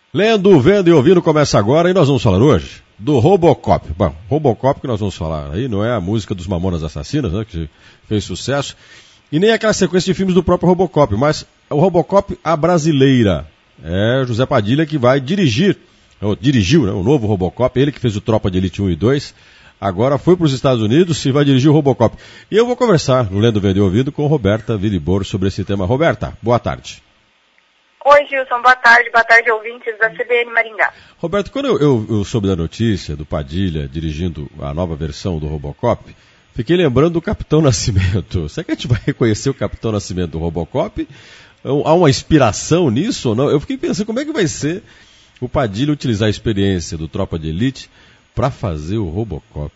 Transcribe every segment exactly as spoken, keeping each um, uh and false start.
Lendo, vendo e ouvindo começa agora e nós vamos falar hoje do Robocop. Bom, Robocop que nós vamos falar aí não é a música dos Mamonas Assassinas, né, que fez sucesso, e nem aquela sequência de filmes do próprio Robocop, mas o Robocop a brasileira. É José Padilha que vai dirigir, ou dirigiu, né, o novo Robocop, ele que fez o Tropa de Elite um e dois, agora foi para os Estados Unidos e vai dirigir o Robocop. E eu vou conversar no Lendo, vendo e ouvindo com Roberta Vilibor sobre esse tema. Roberta, boa tarde. Oi, Gilson, boa tarde, boa tarde, ouvintes da C B N Maringá. Roberto, quando eu, eu, eu soube da notícia do Padilha dirigindo a nova versão do Robocop, fiquei lembrando do Capitão Nascimento. Será que a gente vai reconhecer o Capitão Nascimento do Robocop? Há uma inspiração nisso ou não? Eu fiquei pensando como é que vai ser o Padilha utilizar a experiência do Tropa de Elite para fazer o Robocop.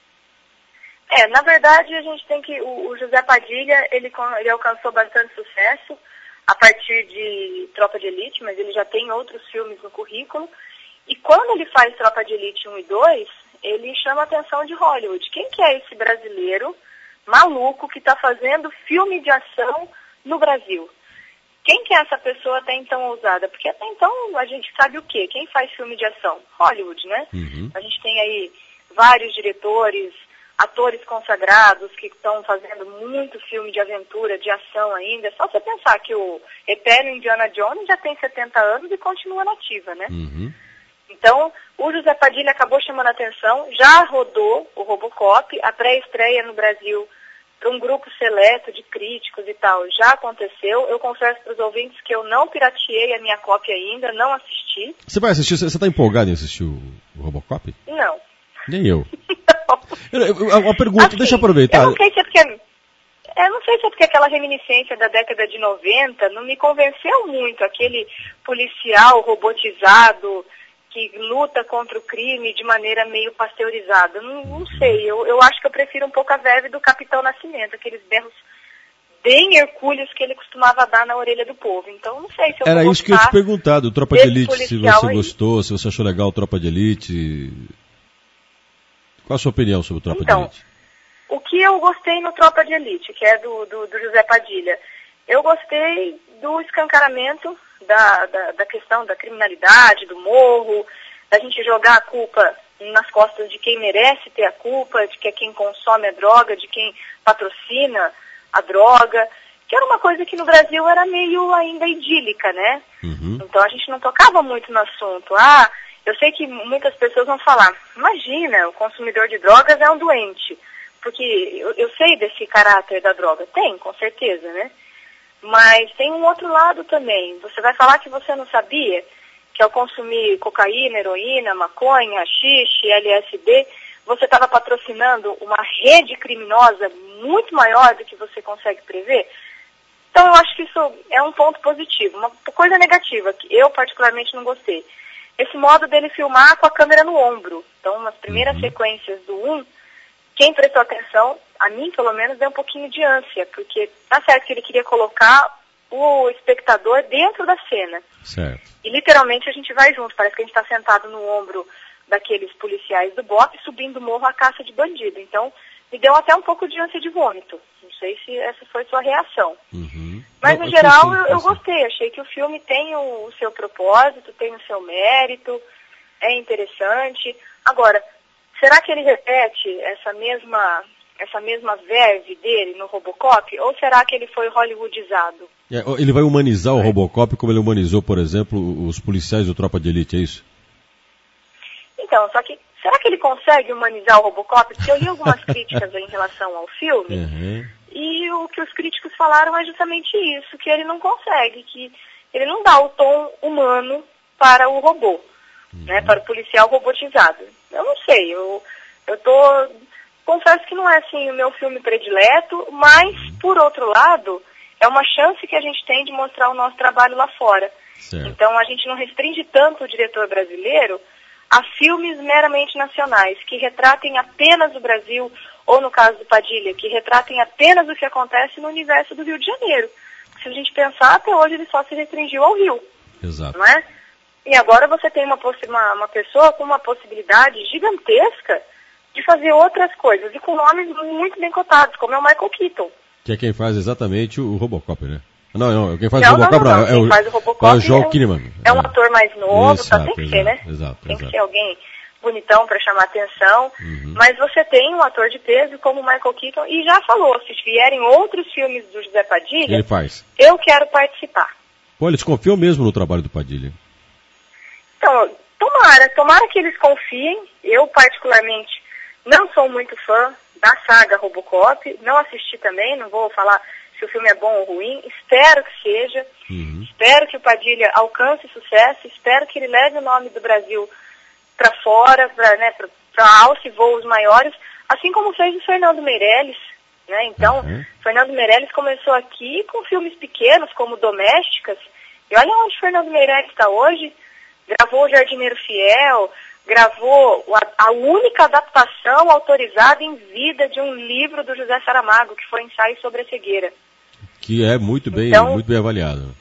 É, na verdade, a gente tem que... O, o José Padilha, ele, ele alcançou bastante sucesso a partir de Tropa de Elite, mas ele já tem outros filmes no currículo. E quando ele faz Tropa de Elite um e dois, ele chama a atenção de Hollywood. Quem que é esse brasileiro maluco que está fazendo filme de ação no Brasil? Quem que é essa pessoa até então ousada? Porque até então a gente sabe o quê? Quem faz filme de ação? Hollywood, né? Uhum. A gente tem aí vários diretores, atores consagrados que estão fazendo muito filme de aventura, de ação ainda. É só você pensar que o eterno Indiana Jones já tem setenta anos e continua nativa, né? Uhum. Então, o José Padilha acabou chamando a atenção, já rodou o Robocop, a pré-estreia no Brasil para um grupo seleto de críticos e tal, já aconteceu. Eu confesso para os ouvintes que eu não pirateei a minha cópia ainda, não assisti. Você vai assistir? Você está empolgado em assistir o, o Robocop? Não. Nem eu. não. Uma pergunta, assim, deixa eu aproveitar. Eu não sei se é porque... Eu não sei se é porque aquela reminiscência da década de noventa não me convenceu muito, aquele policial robotizado que luta contra o crime de maneira meio pasteurizada. Não, não sei, eu, eu acho que eu prefiro um pouco a verve do Capitão Nascimento, aqueles berros bem hercúleos que ele costumava dar na orelha do povo. Então, não sei se eu Era vou isso que eu ia te perguntar, do Tropa de Elite, se você aí. gostou, se você achou legal o Tropa de Elite. Qual a sua opinião sobre o Tropa então, de Elite? O que eu gostei no Tropa de Elite, que é do, do, do José Padilha, eu gostei do escancaramento Da, da, da questão da criminalidade, do morro, da gente jogar a culpa nas costas de quem merece ter a culpa, de que é quem consome a droga, de quem patrocina a droga, que era uma coisa que no Brasil era meio ainda idílica, né? Uhum. Então a gente não tocava muito no assunto. Ah, eu sei que muitas pessoas vão falar, imagina, o consumidor de drogas é um doente, porque eu, eu sei desse caráter da droga. Tem, com certeza, né? Mas tem um outro lado também. Você vai falar que você não sabia que ao consumir cocaína, heroína, maconha, haxixe, L S D, você estava patrocinando uma rede criminosa muito maior do que você consegue prever? Então eu acho que isso é um ponto positivo. Uma coisa negativa, que eu particularmente não gostei. Esse modo dele filmar com a câmera no ombro. Então, nas primeiras sequências do um, quem prestou atenção, a mim pelo menos, deu um pouquinho de ânsia, porque tá certo que ele queria colocar o espectador dentro da cena. Certo. E literalmente a gente vai junto, parece que a gente está sentado no ombro daqueles policiais do B O P subindo o morro à caça de bandido. Então, me deu até um pouco de ânsia de vômito. Não sei se essa foi sua reação. Uhum. Mas, no geral, eu, eu gostei. Achei que o filme tem o, o seu propósito, tem o seu mérito, é interessante. Agora, será que ele repete essa mesma, essa mesma verve dele no Robocop? Ou será que ele foi hollywoodizado? É, ele vai humanizar o Robocop como ele humanizou, por exemplo, os policiais do Tropa de Elite, é isso? Então, só que será que ele consegue humanizar o Robocop? Porque eu li algumas críticas em relação ao filme, uhum. E o que os críticos falaram é justamente isso, que ele não consegue, que ele não dá o tom humano para o robô, uhum. né, para o policial robotizado. Eu não sei, eu, eu tô, confesso que não é assim o meu filme predileto, mas, por outro lado, é uma chance que a gente tem de mostrar o nosso trabalho lá fora. Certo. Então a gente não restringe tanto o diretor brasileiro a filmes meramente nacionais, que retratem apenas o Brasil, ou no caso do Padilha, que retratem apenas o que acontece no universo do Rio de Janeiro. Se a gente pensar, até hoje ele só se restringiu ao Rio. Exato. Não é? E agora você tem uma, uma, uma pessoa com uma possibilidade gigantesca de fazer outras coisas, e com nomes muito bem cotados, como é o Michael Keaton. Que é quem faz exatamente o Robocop, né? Não, não, quem faz não, o Robocop não, não, não. é, Quem o, faz o Robocop é o Joel é, Kinnaman. É um ator mais novo, exato, tá? Tem que exato, ser, né? Exato, tem exato. que ser alguém bonitão para chamar atenção. Uhum. Mas você tem um ator de peso como o Michael Keaton e já falou, se vierem outros filmes do José Padilha, ele faz. Eu quero participar. Pô, eles confiam mesmo no trabalho do Padilha. Então, tomara, tomara que eles confiem. Eu, particularmente, não sou muito fã da saga Robocop, não assisti também, não vou falar se o filme é bom ou ruim, espero que seja, Uhum. espero que o Padilha alcance sucesso, espero que ele leve o nome do Brasil para fora, para né, altos voos maiores, assim como fez o Fernando Meirelles, né? Então, uhum. Fernando Meirelles começou aqui com filmes pequenos, como Domésticas, e olha onde Fernando Meirelles está hoje, gravou O Jardineiro Fiel, gravou a, a única adaptação autorizada em vida de um livro do José Saramago, que foi Ensaio sobre a Cegueira. Que é muito bem, então, muito bem avaliado.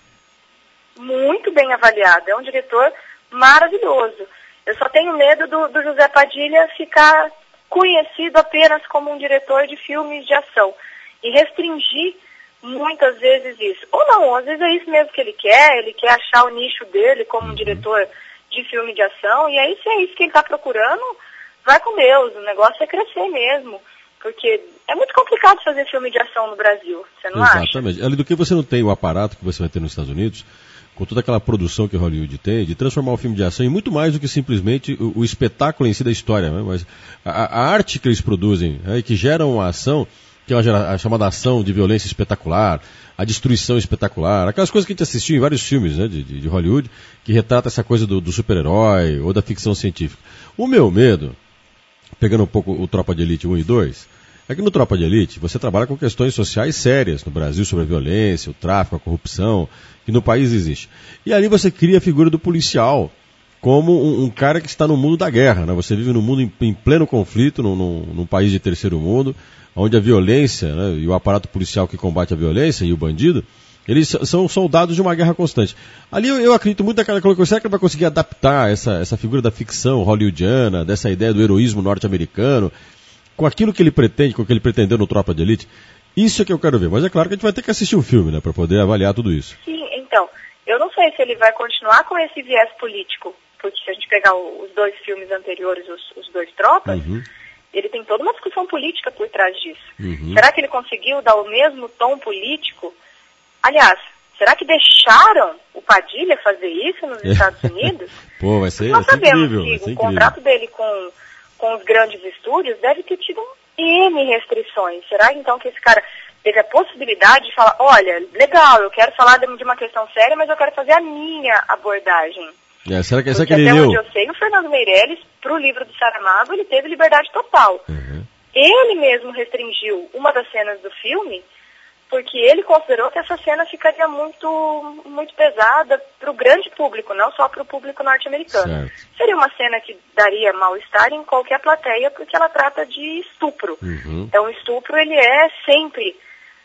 Muito bem avaliado. É um diretor maravilhoso. Eu só tenho medo do, do José Padilha ficar conhecido apenas como um diretor de filmes de ação e restringir muitas vezes isso. Ou não, às vezes é isso mesmo que ele quer, ele quer achar o nicho dele como um diretor de filme de ação, e aí se é isso que ele está procurando, vai com Deus, o negócio é crescer mesmo, porque é muito complicado fazer filme de ação no Brasil, você não acha? Exatamente. Além do que você não tem o aparato que você vai ter nos Estados Unidos, com toda aquela produção que Hollywood tem, de transformar o filme de ação em muito mais do que simplesmente o, o espetáculo em si da história, né? Mas a, a arte que eles produzem, né? Que geram uma ação, que é a, a chamada ação de violência espetacular, a destruição espetacular, aquelas coisas que a gente assistiu em vários filmes, né, de, de, de Hollywood, que retrata essa coisa do, do super-herói ou da ficção científica. O meu medo, pegando um pouco o Tropa de Elite um e dois, é que no Tropa de Elite você trabalha com questões sociais sérias no Brasil, sobre a violência, o tráfico, a corrupção, que no país existe. E ali você cria a figura do policial como um, um cara que está no mundo da guerra, né? Você vive num mundo em, em pleno conflito, num, num, num país de terceiro mundo, onde a violência, né, e o aparato policial que combate a violência e o bandido, eles são soldados de uma guerra constante. Ali eu, eu acredito muito naquela coisa, será que ele vai conseguir adaptar essa, essa figura da ficção hollywoodiana, dessa ideia do heroísmo norte-americano, com aquilo que ele pretende, com o que ele pretendeu no Tropa de Elite? Isso é que eu quero ver, mas é claro que a gente vai ter que assistir o filme, né, para poder avaliar tudo isso. Sim, então, eu não sei se ele vai continuar com esse viés político, porque se a gente pegar o, os dois filmes anteriores, os, os dois Tropas, Uhum. ele tem toda uma discussão política por trás disso. Uhum. Será que ele conseguiu dar o mesmo tom político? Aliás, será que deixaram o Padilha fazer isso nos Estados Unidos? Pô, vai ser, Nós vai ser sabemos incrível, vai que ser o incrível. contrato dele com, com os grandes estúdios deve ter tido N restrições. Será então que esse cara teve a possibilidade de falar, olha, legal, eu quero falar de uma questão séria, mas eu quero fazer a minha abordagem. É, será que, será que Porque ele até leu? onde eu sei, o Fernando Meirelles, para o livro do Saramago, ele teve liberdade total. Uhum. Ele mesmo restringiu uma das cenas do filme, porque ele considerou que essa cena ficaria muito, muito pesada para o grande público, não só para o público norte-americano. Certo. Seria uma cena que daria mal-estar em qualquer plateia, porque ela trata de estupro. Uhum. Então, o estupro, ele é sempre,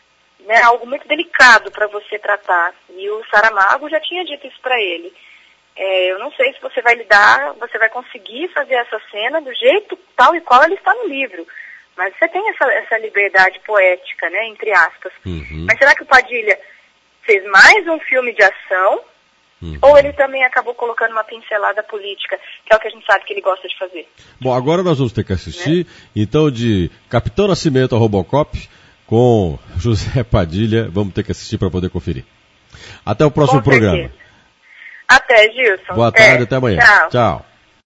né, algo muito delicado para você tratar. E o Saramago já tinha dito isso para ele. É, eu não sei se você vai lidar, você vai conseguir fazer essa cena do jeito tal e qual ela está no livro. Mas você tem essa, essa liberdade poética, né, entre aspas. Uhum. Mas será que o Padilha fez mais um filme de ação? Uhum. Ou ele também acabou colocando uma pincelada política, que é o que a gente sabe que ele gosta de fazer? Bom, agora nós vamos ter que assistir, né? Então, de Capitão Nascimento a Robocop, com José Padilha, vamos ter que assistir para poder conferir. Até o próximo Com programa. certeza. Até, Gilson. Boa até. tarde, até amanhã. Tchau. Tchau.